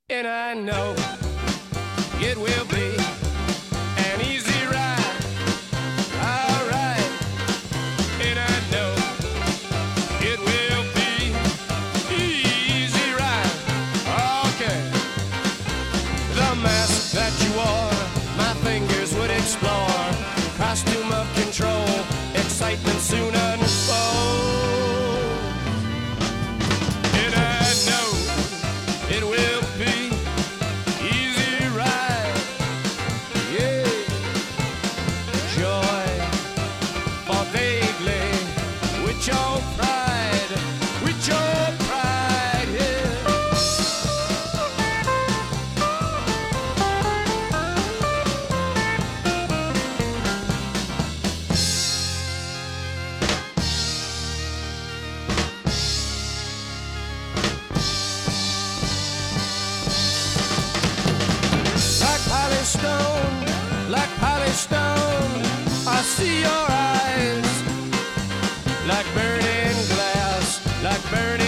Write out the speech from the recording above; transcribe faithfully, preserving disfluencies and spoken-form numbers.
And I know it will be an easy ride, alright. And I know it will be easy ride, okay. The mask that you wore, my fingers would explore. Costume of control, excitement soon unfold. And I know it will be easy ride, yeah. Joy for vaguely with your pride, with your pride, yeah. Like polished stone, like polished stone, I see your eyes. Like burning glass, like burning